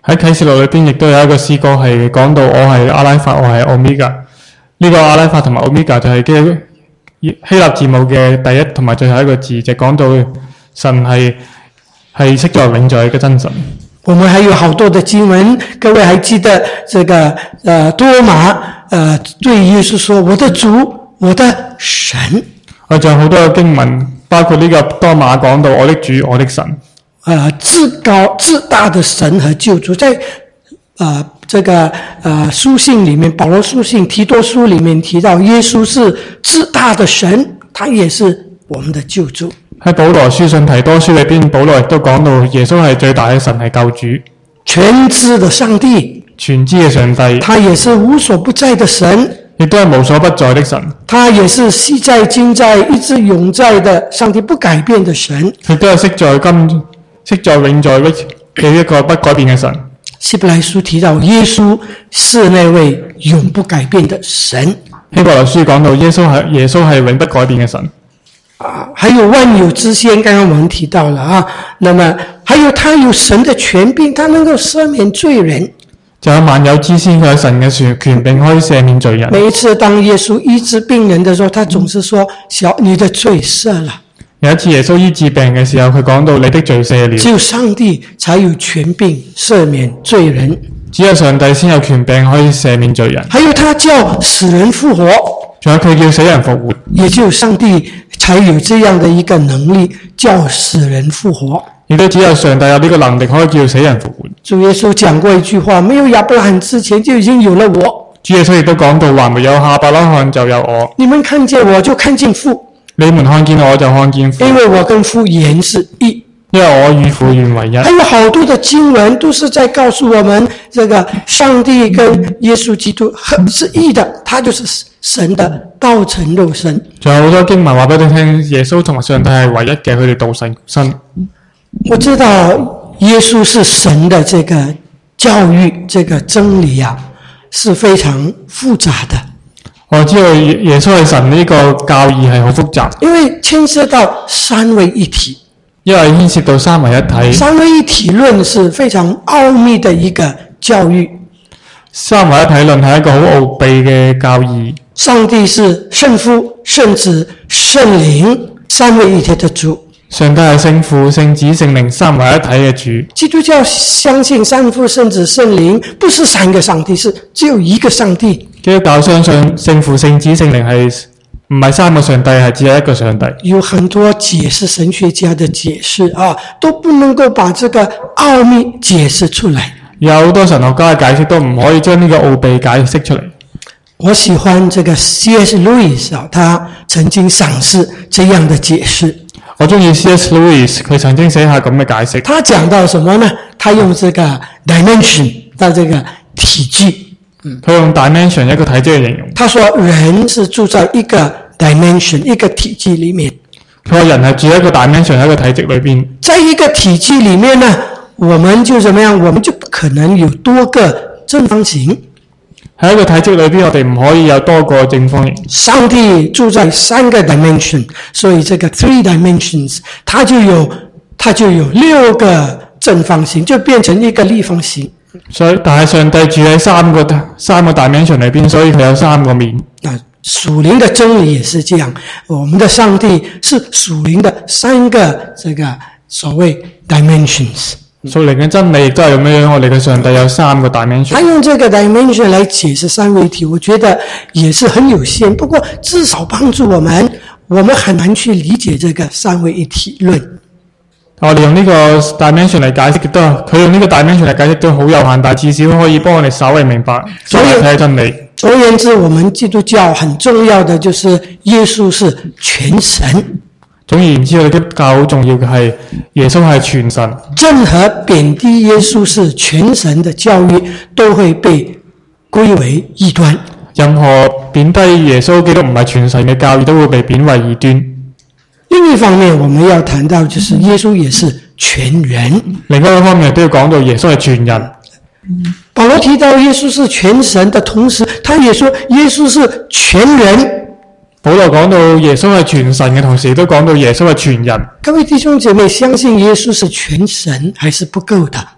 喺啟示錄裏邊亦都有一個詩歌係講到我係阿拉法，我係 Omega。呢個阿拉法同埋 Omega 就係基希臘字母嘅第一同埋最後一個字，就講到神係係昔在永在嘅真神。 我們還有好多的經文，各位還記得這個呃多馬呃對耶穌說：我的主，我的神。 我仲有好多嘅經文，包括呢個多馬講到我的主，我的神。 呃至高至大的神和救主，在呃這個呃書信裡面，保羅書信提多書裡面提到耶穌是至大的神，他也是我們的救主。 喺保羅書信提多書裏邊，保羅亦都講到耶穌係最大嘅神，係救主， 全知的上帝， 全知嘅上帝， 他也是無所不在的神， 亦都係無所不在的神， 他也是昔在今在一直永在的上帝，不改變的神， 亦都係昔在今昔在永在嘅一個不改變嘅神。 希伯來書提到耶穌是那位永不改變的神。 希伯來書講到耶穌係耶穌係永不改變嘅神。 啊，還有萬有之先，剛剛我們提到了啊。那麼還有他有神的權柄，他能夠赦免罪人。 就有萬有之先，佢有神嘅權柄可以赦免罪人。 每一次當耶穌醫治病人的時候，他總是說：小你的罪赦了。 有一次耶穌醫治病嘅時候，佢講到你的罪赦了。 只有上帝才有權柄赦免罪人， 只有上帝先有權柄可以赦免罪人。 還有他叫死人復活， 仲有佢叫死人復活， 也只有上帝才有這樣的一個能力叫死人復活。 亦都只有上帝有呢個能力可以叫死人復活。 主耶穌講過一句話：沒有亞伯拉罕之前就已經有了我。 主耶穌亦都講到，還沒有亞伯拉罕就有我。 你們看見我就看見父， 你們看見我就看見父， 因為我跟父原是一。 因為我與父原為一。 還有好多的經文都是在告訴我們，這個上帝跟耶穌基督是一的，他就是神的道成肉身。 仲有好多經文話俾你聽，耶穌同埋上帝係唯一嘅，佢哋道成身。 我知道耶穌是神的這個教育，這個真理啊，是非常複雜的。 我知道耶穌係神呢個教義係好複雜， 因為牽涉到三位一體。 因為牽涉到三位一體。 三位一體論是非常奧秘的一個教育。 三位一體論係一個好奧秘嘅教義。 上帝是聖父、聖子、聖靈三位一體的主。 上帝係聖父、聖子、聖靈三位一體嘅主。 基督教相信聖父、聖子、聖靈不是三個上帝，是只有一個上帝。 基督教相信聖父、聖子、聖靈係唔係三個上帝，係只有一個上帝。 有很多解釋神學家的解釋啊，都不能夠把這個奧秘解釋出來。 有好多神學家嘅解釋都唔可以將呢個奧秘解釋出嚟。 我喜歡這個 C S Lewis 啊，他曾經賞識這樣的解釋。 我中意 C S Lewis， 佢曾經寫下咁嘅解釋。 他講到什麼呢？他用這個 dimension 到這個體積。 嗯，佢用 dimension 一個體積嚟形容。 他說人是住在一個 dimension 一個體積裡面。 佢話人係住喺一個 dimension 一個體積裏邊。 在一個體積裡面呢，我們就怎麼樣？我們就不可能有多個正方形。 喺一個體積裏邊，我哋唔可以有多個正方形。 上帝住在三個 dimension， 所以這個 three dimensions， 它就有它就有六個正方形，就變成一個立方形。 所以，但係上帝住喺三個三個 dimension 裏邊，所以佢有三個面。 啊，屬靈的真理也是這樣，我們的上帝是屬靈的三個這個所謂 dimensions。 屬靈嘅真理亦都係咁樣，我哋嘅上帝有三個 dimension。 他用這個 dimension 來解釋三位一體，我覺得也是很有限。不過至少幫助我們，我們很難去理解這個三位一體論。 我哋用呢個 dimension 嚟解釋亦都，佢用呢個 dimension 嚟解釋都好有限，但至少可以幫我哋稍微明白所謂睇真理。 總而言之，我們基督教很重要的就是耶穌是全神。 總而言之，我哋基督教好重要嘅係耶穌係全神。 任何貶低耶穌是全神的教育都會被歸為異端。 任何貶低耶穌基督唔係全神嘅教義都會被貶為異端。 另一方面，我們要談到就是耶穌也是全人。 另外一方面都要講到耶穌係全人。 保羅提到耶穌是全神的同時，他也說耶穌是全人。 保羅講到耶穌係全神嘅同時，都講到耶穌係全人。 各位弟兄姐妹，相信耶穌是全神還是不夠的？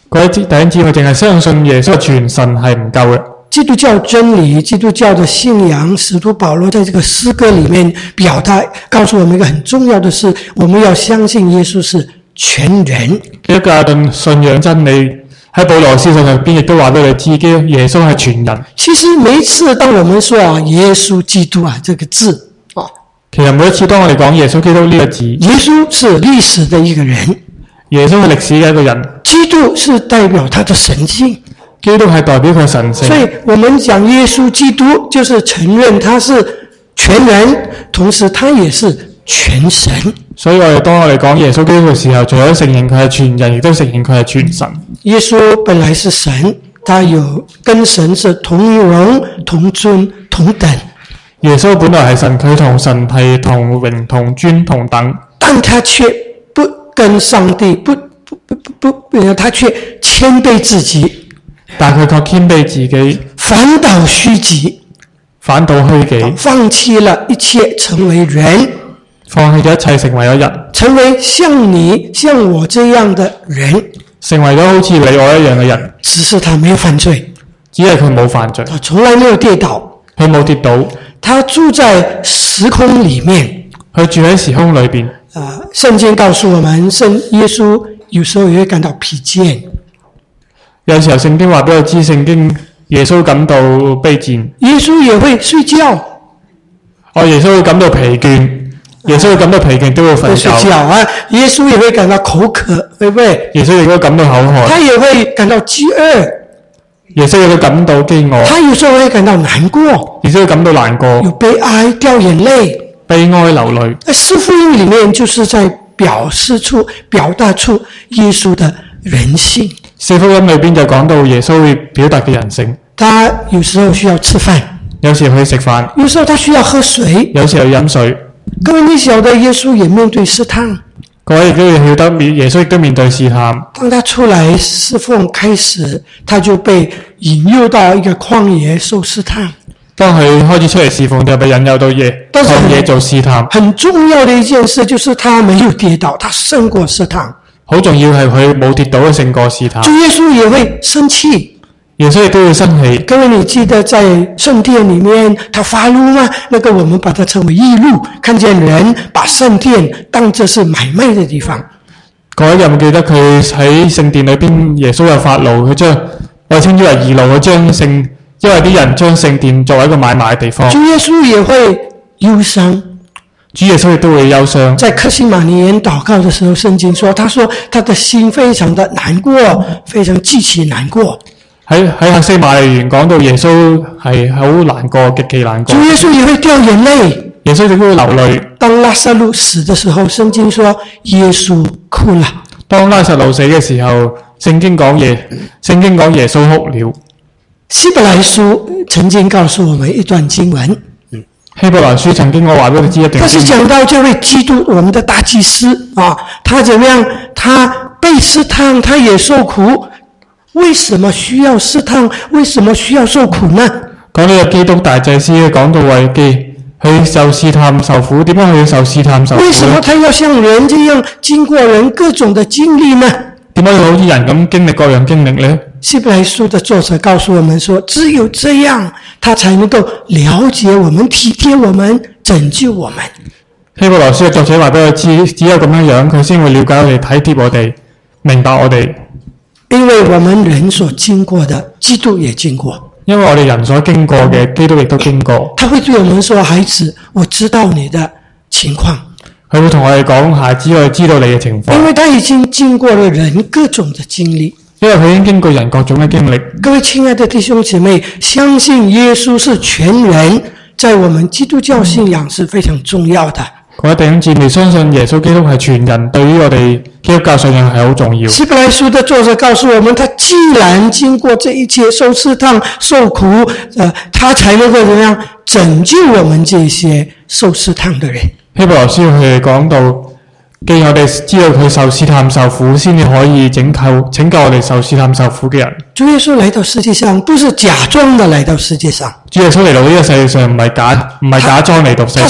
各位弟兄姊妹，淨係相信耶穌全神係唔夠嘅。 基督教真理，基督教的信仰，使徒保羅在這個詩歌裡面表達，告訴我們一個很重要的事，我們要相信耶穌是全人。 基督教嘅信仰真理喺保羅書信入邊亦都話俾你知，耶穌係全人。 其實每一次當我們說啊耶穌基督啊這個字啊， 其實每一次當我哋講耶穌基督呢個字， 耶穌是歷史的一個人， 耶穌係歷史嘅一個人， 基督是代表他的神性。 基督係代表佢神性， 所以我們講耶穌基督就是承認他是全人，同時他也是全神。 所以我哋當我哋講耶穌基督嘅時候，除咗承認佢係全人，亦都承認佢係全神。 耶穌本來是神，他有跟神是同榮、同尊、同等。 耶穌本來係神，佢同神係同榮、同尊、同等， 但他卻不跟上帝不不不不，他卻謙卑自己。 但佢卻謙卑自己， 反倒虛己， 反倒虛己， 放棄了一切，成為人， 放棄咗一切，成為咗人， 成為像你像我這樣的人， 成為咗好似你我一樣嘅人。 只是他沒有犯罪， 只係佢冇犯罪， 他從來沒有跌倒， 佢冇跌倒， 他住在時空裡面， 佢住喺時空裏邊。 啊，聖經告訴我們，聖耶穌有時候也會感到疲倦。 有時候聖經話俾我知，聖經耶穌感到卑賤， 耶穌也會睡覺。 哦，耶穌會感到疲倦，耶穌會感到疲倦都會瞓覺。 睡覺啊，耶穌也會感到口渴，對不對？ 耶穌亦都感到口渴。 他也會感到飢餓。 耶穌亦都感到飢餓。 他有時候會感到難過。 耶穌會感到難過。 有悲哀，掉眼淚。 悲哀流淚。 在四福音裡面，就是在表示出、表達出耶穌的人性。 四福音裏邊就講到耶穌會表達嘅人性。 他有時候需要吃飯， 有時候去食飯， 有時候他需要喝水， 有時候飲水。 各位，你曉得耶穌也面對試探。 各位亦都曉得，耶穌亦都面對試探。 當他出來侍奉開始，他就被引誘到一個曠野受試探。 當佢開始出嚟侍奉，就被引誘到夜曠野做試探。 很重要的一件事就是他沒有跌倒，他勝過試探。 好重要係佢冇跌倒嘅勝過試探。 主耶穌也會生氣， 耶穌亦都會生氣。 各位，你記得在聖殿裡面他發怒嗎？那個我們把它稱為義怒，看見人把聖殿當作是買賣的地方。 各位有冇記得佢喺聖殿裏邊，耶穌有發怒，佢將我稱之為義怒，佢將聖，因為啲人將聖殿作為一個買賣嘅地方。 主耶穌也會憂傷。 主耶穌亦都會憂傷。在客西馬尼園禱告的時候，聖經說，他說他的心非常的難過，非常極其難過。 喺喺客西馬尼園講到耶穌係好難過，極其難過。 主耶穌也會掉眼淚， 耶穌亦都會流淚。 當拉撒路死的時候，聖經說耶穌哭了。 當拉撒路死嘅時候，聖經講耶，聖經講耶穌哭了。 希伯來書曾經告訴我們一段經文。 希伯來書曾經我話俾你知一段，他是講到這位基督，我們的大祭司啊，他怎麼樣？他被試探，他也受苦。為什麼需要試探？為什麼需要受苦呢？ 講呢個基督大祭司，講到為基去受試探受苦，點樣去受試探受苦？ 為什麼他要像人這樣經過人各種的經歷呢？ 點解要好似人咁經歷各樣經歷呢？ 希伯來書的作者告訴我們說，只有這樣，他才能夠了解我們、體貼我們、拯救我們。 希伯來書嘅作者話俾我知，只有咁樣樣，佢先會了解我哋、體貼我哋、明白我哋。 因為我們人所經過的，基督也經過。 因為我哋人所經過嘅，基督亦都經過。 他會對我們說：孩子，我知道你的情況。 佢會同我哋講：孩子，我哋知道你嘅情況。 因為他已經經過了人各種的經歷。 因為佢已經經過人各種嘅經歷。 各位親愛的弟兄姐妹，相信耶穌是全人，在我們基督教信仰是非常重要的。 各位弟兄姊妹，相信耶穌基督係全人，對於我哋基督教信仰係好重要。希伯來書的作者告訴我們，他既然經過這一切受試探、受苦，呃，他才能夠怎樣拯救我們這些受試探的人。 希伯來書佢哋講到，既然我哋知道佢受試探受苦，先至可以拯救拯救我哋受試探受苦嘅人。 主耶穌來到世界上，不是假裝的來到世界上。 主耶穌嚟到呢個世界上，唔係假唔係假裝嚟到世界。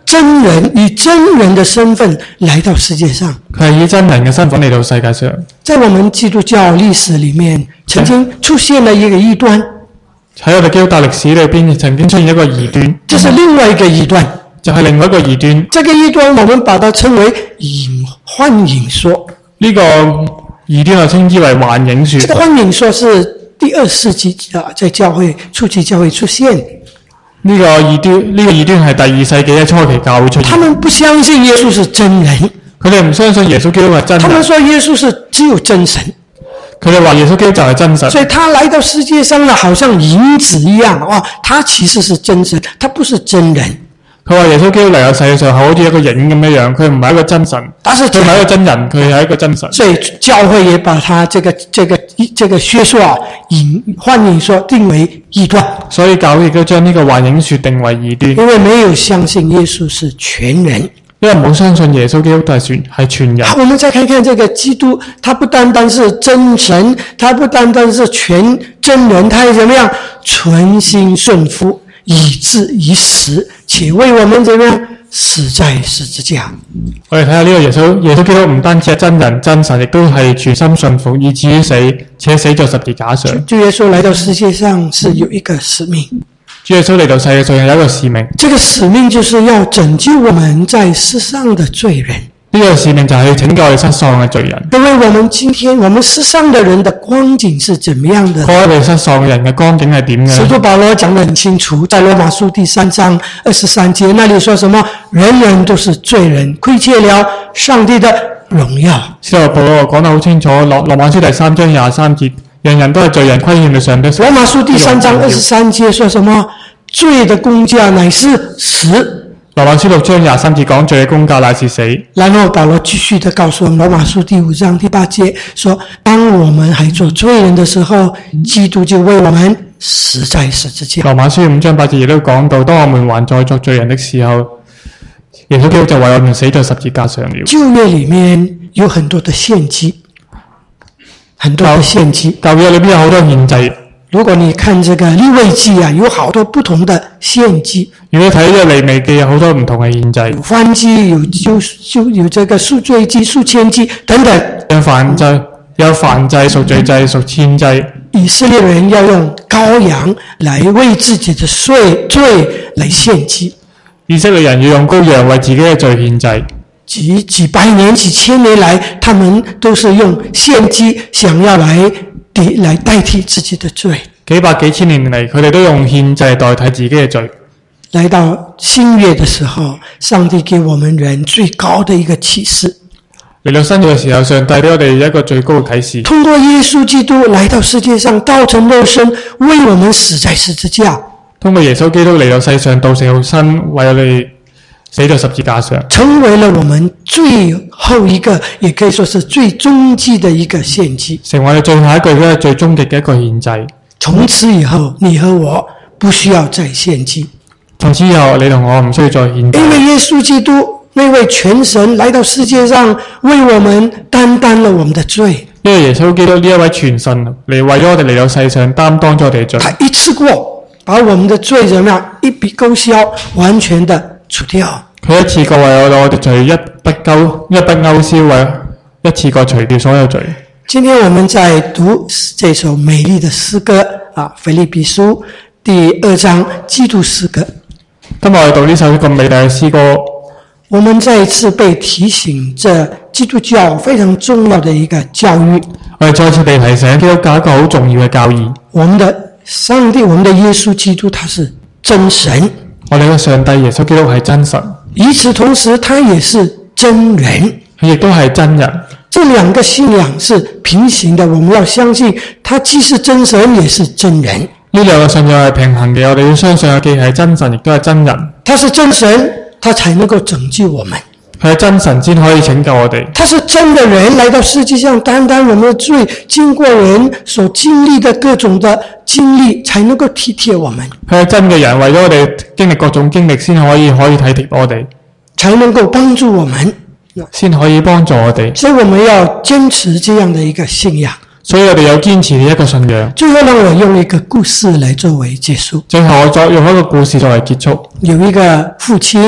真人，以真人的身份來到世界上。 佢係以真人嘅身份嚟到世界上。 在我們基督教歷史裡面，曾經出現了一個異端。 喺我哋基督教歷史裏邊，曾經出現一個異端。 這是另外一個異端。 就係另外一個異端。 這個異端，我們把它稱為隱幻影說。呢個異端我稱之為幻影說。 這個幻影說是第二世紀啊，在教會初期教會出現。 呢個異端，呢個異端係第二世紀嘅初期教會出現。 他們不相信耶穌是真人。 佢哋唔相信耶穌基督係真人。 他們說耶穌是只有真神。 佢哋話耶穌基督就係真神。 所以他來到世界上呢，好像影子一樣啊，他其實是真神，他不是真人。 佢話耶穌基督嚟到世界上好似一個影咁樣樣，佢唔係一個真神，佢唔係一個真人，佢係一個真神。 所以教會也把他這個、這個、這個學說啊，隱幻影說定為異端。 所以教會亦都將呢個幻影說定為異端。 因為沒有相信耶穌是全人， 因為冇相信耶穌基督係全係全人。 我們再看看這個基督，他不單單是真神，他不單單是全真人，他係怎麼樣？存心順服，以至於死，且為我們怎麼樣？死在十字架。 我哋睇下呢個耶穌，耶穌基督唔單止係真人真神，亦都係全心順服，以至於死，且死在十字架上。 主耶穌來到世界上是有一個使命。 主耶穌嚟到世界上有一個使命。 這個使命就是要拯救我們在世上的罪人。 呢個使命就係拯救我哋失喪嘅罪人。 因為我們今天我們世上的人的光景是怎麼樣的？ 我哋失喪嘅人嘅光景係點嘅？ 使徒保羅講得很清楚，在羅馬書第三章二十三節那裡說什麼？人人都是罪人，虧欠了上帝的榮耀。 使徒保羅講得好清楚，羅羅馬書第三章廿三節，人人都係罪人，虧欠了上帝。 羅馬書第三章二十三節說什麼？罪的工價乃是死。 羅馬書六章廿三節講罪嘅工價乃是死。 然後保羅繼續的告訴我們，羅馬書第五章第八節說，當我們還做罪人的時候，基督就為我們死在十字架。 羅馬書五章八節亦都講到，當我們還在作罪人的時候，耶穌基督就為我們死在十字架上了。 舊約裏面有很多的獻祭，很多的獻祭。 舊約裏面有好多獻祭。 如果你看這個利未記啊，有好多不同的獻祭。 如果睇呢個利未記，有好多唔同嘅獻祭。 有燔祭，有就就有這個贖罪祭、贖愆祭等等。 有燔祭，有燔祭、贖罪祭、贖愆祭。 以色列人要用羔羊來為自己的罪罪來獻祭。 以色列人要用羔羊為自己嘅罪獻祭。 幾幾百年、幾千年來，他們都是用獻祭想要來來代替自己的罪。 幾百幾千年嚟，佢哋都用獻祭代替自己嘅罪。 來到新約的時候，上帝給我們人最高的一個啟示。 嚟到新約嘅時候，上帝俾我哋一個最高嘅啟示。 通過耶穌基督來到世界上，道成肉身，為我們死在十字架。 通過耶穌基督嚟到世上，道成肉身，為我哋死在十字架上， 成為了我們最後一個，也可以說是最終極的一個獻祭。成為了最後一個，亦都係最終極嘅一個獻祭。從此以後，你和我不需要再獻祭。 從此以後，你同我唔需要再獻祭。 因為耶穌基督那位全神來到世界上，為我們擔當了我們的罪。 因為耶穌基督呢一位全神嚟為咗我哋嚟到世上擔當咗我哋嘅罪。 他一次過把我們的罪怎麼樣一筆勾銷，完全的除掉。 佢一次過為我我哋罪一筆勾一筆勾銷，為一次過除掉所有罪。 今天我們在讀這首美麗的詩歌啊，腓立比書第二章基督詩歌。 今日我哋讀呢首咁美麗嘅詩歌， 我們再一次被提醒，這基督教非常重要的一個教育。 我哋再次被提醒，基督教一個好重要嘅教義。 我們的上帝，我們的耶穌基督，他是真神。 我哋嘅上帝耶穌基督係真神， 與此同時，他也是真人。 佢亦都係真人。 這兩個信仰是平行的，我們要相信，他既是真神，也是真人。 呢兩個信仰係平衡嘅，我哋要相信佢既係真神，亦都係真人。 他是真神，他才能夠拯救我們。 佢係真神先可以拯救我哋。 他是真的人來到世界上擔當我們的罪，經過人所經歷的各種的經歷，才能夠體貼我們。 佢係真嘅人，為咗我哋經歷各種經歷，先可以可以體貼我哋， 才能夠幫助我們， 先可以幫助我哋。 所以我們要堅持這樣的一個信仰。 所以我哋有堅持呢一個信仰。 最後讓我用一個故事來作為結束。 最後我再用一個故事作為結束。 有一個父親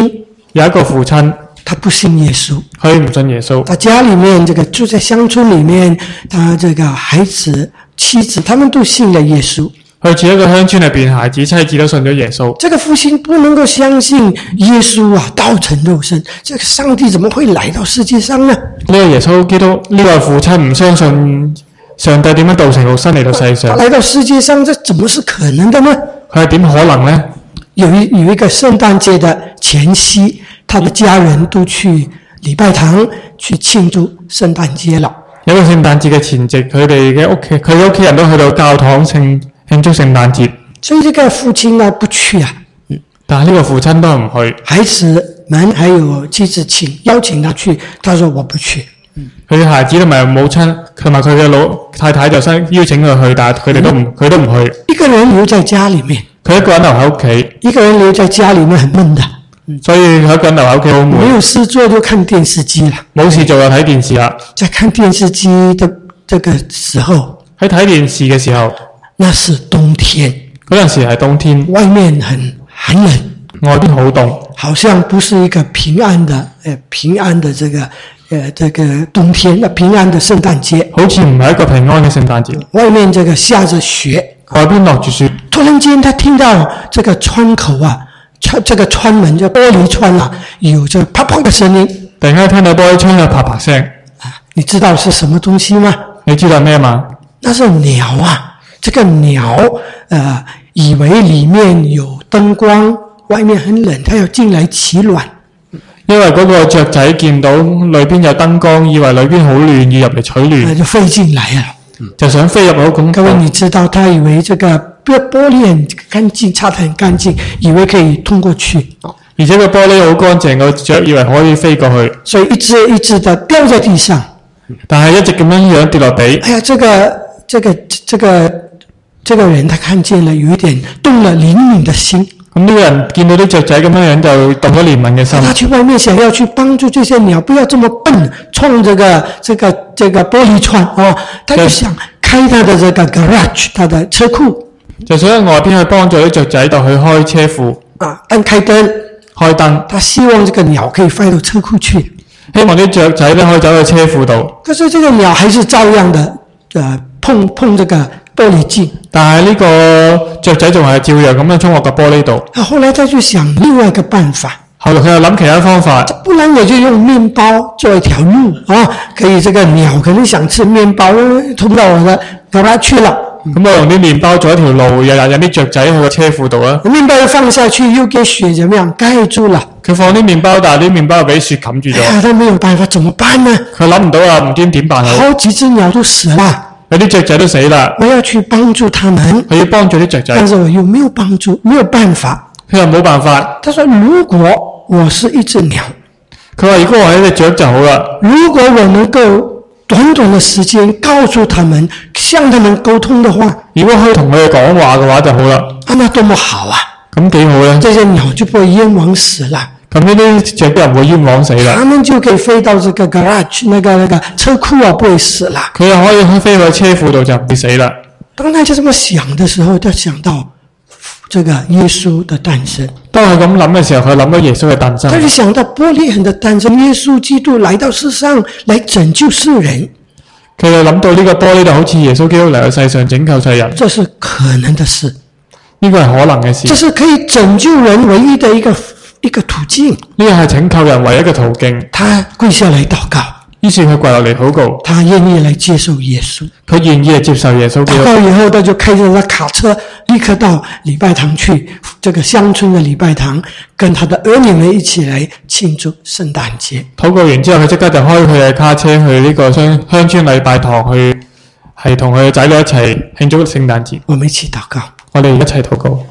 有一個父親， 他不信耶穌， 佢唔信耶穌。 他家裡面這個住在鄉村裡面，他這個孩子、妻子，他們都信了耶穌。 佢住一個鄉村裏邊，孩子、妻子都信咗耶穌。 這個父親不能夠相信耶穌啊，道成肉身，這個上帝怎麼會來到世界上呢？ 呢個耶穌基督，呢個父親唔相信上帝點樣道成肉身嚟到世上。 他來到世界上，這怎麼是可能的呢？ 佢係點可能呢？ 有一有一個聖誕節的前夕，他的家人都去禮拜堂去慶祝聖誕節了。 有個聖誕節嘅前夕，佢哋嘅屋企，佢嘅屋企人都去到教堂慶慶祝聖誕節。 所以這個父親呢不去啊， 但係呢個父親都唔去。 孩子們還有妻子請邀請他去，他說我不去。 佢嘅孩子同埋母親同埋佢嘅老太太就想邀請佢去，但係佢哋都唔佢都唔去。 一個人留在家裡面， 佢一個人留喺屋企。 一個人留在家裡面很悶的， 所以佢一個人留喺屋企好悶。 沒有事做就看電視機了， 冇事做就睇電視啦。 在看電視機的這個時候， 喺睇電視嘅時候， 那是冬天， 嗰陣時係冬天， 外面很寒冷， 外邊好凍， 好像不是一個平安的，呃，平安的這個，呃，這個冬天，平安的聖誕節， 好似唔係一個平安嘅聖誕節。 外面這個下着雪， 外邊落住雪。 突然間，他聽到這個窗口啊，窗這個窗門就玻璃窗啊，有這個啪啪的聲音。 突然間聽到玻璃窗有啪啪聲， 啊，你知道是什麼東西嗎？ 你知道咩嘛？ 那是鳥啊！這個鳥，呃，以為裡面有燈光，外面很冷，它要進來取暖。 因為嗰個雀仔見到裏邊有燈光，以為裏邊好暖，要入嚟取暖， 就飛進來了。 就想飛入嗰個。 各位，你知道，他以為這個玻璃很乾淨，擦得很乾淨，以為可以通過去。 而且個玻璃好乾淨，個雀以為可以飛過去， 所以一隻一隻的掉在地上。 但係一直咁樣樣跌落地。 哎呀，這個這個這個這個人，他看見了，有一點動了憐憫的心。 咁呢個人見到啲雀仔咁樣樣，就動咗憐憫嘅心。 他去外面想要去幫助這些鳥，不要這麼笨，撞這個這個這個玻璃窗哦，他就想開他的這個 garage， 他的車庫， 就想喺外邊去幫助啲雀仔度去開車庫啊，按開燈， 開燈。 他希望這個鳥可以飛到車庫去， 希望啲雀仔咧可以走去車庫度。 可是這個鳥還是照樣的，呃，碰碰這個玻璃鏡。 但係呢個雀仔仲係照樣咁樣衝落個玻璃度。 啊，後來他就想另外一個辦法。 後來佢又諗其他方法。 不然我就用麵包做一條路啊，可以這個鳥可能想吃麵包，通到我的garage去了。 咁、嗯、我用啲麵包做一條路，日日引啲雀仔去個車庫度啦。 麵包放下去，又給雪怎麼樣蓋住了？ 佢放啲麵包，但係啲麵包又俾雪冚住咗。 哎呀，他沒有辦法，怎麼辦呢？ 佢諗唔到啊，唔知點辦好。 好幾隻鳥都死了， 有啲雀仔都死啦。 我要去幫助他們， 佢要幫助啲雀仔， 但是我又沒有幫助，沒有辦法。 佢又冇辦法。 他說：如果我是一隻鳥， 佢話如果我係一隻雀就好啦。 如果我能夠短短的時間告訴他們，向他們溝通的話， 如果可以同佢哋講話嘅話就好啦。 啊，那多麼好啊！ 咁幾好咧？ 這些鳥就不會冤枉死了。 咁呢啲雀都唔會冤枉死啦。 他們就可以飛到這個 garage， 那個那個車庫啊，不會死了。 佢又可以飛去車庫度就唔會死啦。 當他就這麼想的時候，他想到這個耶穌的誕生。 當佢咁諗嘅時候，佢諗到耶穌嘅誕生。 他就想到伯利恆的誕生，耶穌基督來到世上來拯救世人。 佢又諗到呢個玻璃就好似耶穌基督嚟到世上拯救世人。 這是可能的事， 呢個係可能嘅事。 這是可以拯救人唯一的一個一個途徑。 呢個係拯救人唯一嘅途徑。 他跪下來禱告， 於是佢跪落嚟禱告。 他願意來接受耶穌， 佢願意嚟接受耶穌基督。 禱告以後，他就開着他卡車，立刻到禮拜堂去，這個鄉村的禮拜堂，跟他的兒女們一起來慶祝聖誕節。 禱告完之後，佢即刻就開佢嘅卡車去呢個鄉鄉村禮拜堂去，係同佢嘅仔女一齊慶祝聖誕節。 我們一起禱告， 我哋一齊禱告。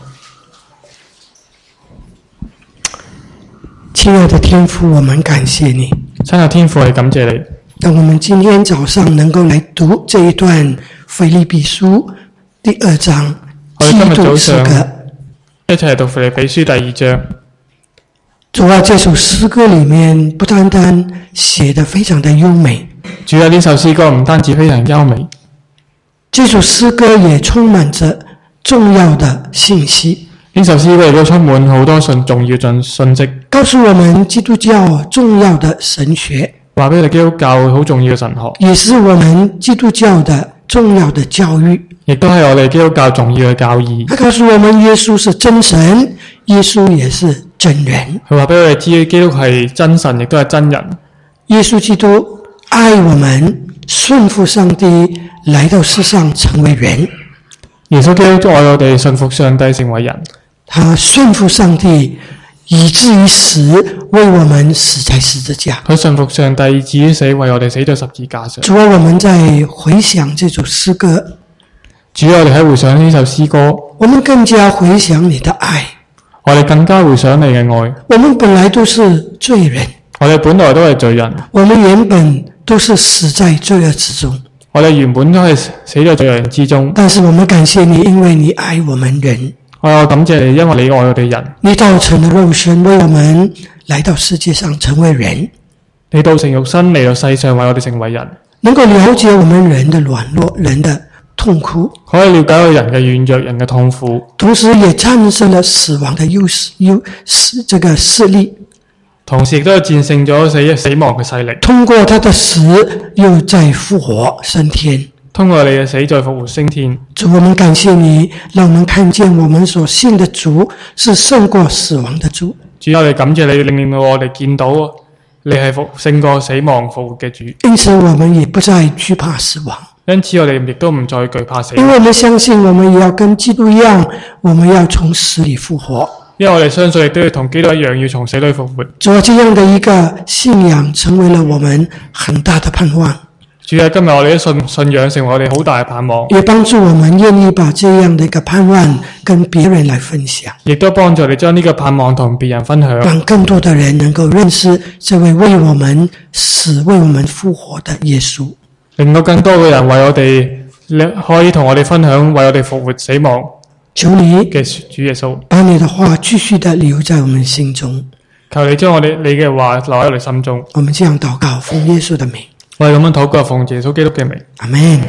親愛的天父，我們感謝你。 親愛的天父，係感謝你。 當我們今天早上能夠來讀這一段腓立比書第二章， 我哋今日早上基督詩歌， 一齊讀腓立比書第二章。 主啊，這首詩歌裏面不單單寫得非常的優美， 主啊，呢首詩歌唔單止非常優美， 這首詩歌也充滿着重要的信息。 呢首詩歌亦都充滿好多信重要信信息。 告訴我們基督教重要的神學， 話俾我哋基督教好重要嘅神學， 也是我們基督教的重要的教育， 亦都係我哋基督教重要嘅教義。 他告訴我們耶穌是真神，耶穌也是真人。 佢話俾我哋知基督係真神，亦都係真人。 耶穌基督愛我們，順服上帝來到世上成為人。 耶穌基督愛我哋，順服上帝成為人。 他順服上帝，以至於死，為我們死在十字架。 佢順服上帝，以至於死，為我哋死在十字架上。 主啊，我們在回想這首詩歌， 主啊，我哋喺回想呢首詩歌， 我們更加回想你的愛。 我哋更加回想你嘅愛。 我們本來都是罪人， 我哋本來都係罪人。 我們原本都是死在罪惡之中。 我哋原本都係死在罪人之中。 但是我們感謝你，因為你愛我們人。 我感謝你，因為你愛我哋人。 你道成了肉身，為我們來到世界上成為人。 你道成肉身嚟到世上，為我哋成為人。 能夠了解我們人的軟弱，人的痛苦， 可以了解我人嘅軟弱，人嘅痛苦， 同時也戰勝了死亡的優勢優勢這個勢力。 同時亦都戰勝咗死死亡嘅勢力。 通過他的死，又再復活升天。 通過你嘅死再復活升天。 主，我們感謝你，讓我們看見我們所信的主是勝過死亡的主。 主，我哋感謝你，令到我哋見到你係復勝過死亡復活嘅主。 因此我們也不再懼怕死亡。 因此我哋亦都唔再懼怕死亡。 因為我們相信我們也要跟基督一樣，我們要從死裏復活。 因為我哋相信亦都要同基督一樣，要從死裏復活。 主啊，這樣的一個信仰成為了我們很大的盼望。 主啊，今日我哋嘅信信仰成為我哋好大嘅盼望， 也幫助我們願意把這樣的一個盼望跟別人來分享， 亦都幫助我哋將呢個盼望同別人分享， 讓更多的人能夠認識這位為我們死、為我們復活的耶穌， 令到更多嘅人為我哋可以同我哋分享為我哋復活死亡求你嘅主耶穌， 把你的話繼續的留在我們心中。 求你將我哋你嘅話留喺我哋心中。 我們這樣禱告，奉耶穌的名。 我哋咁樣禱告，奉耶穌基督嘅名。 阿們。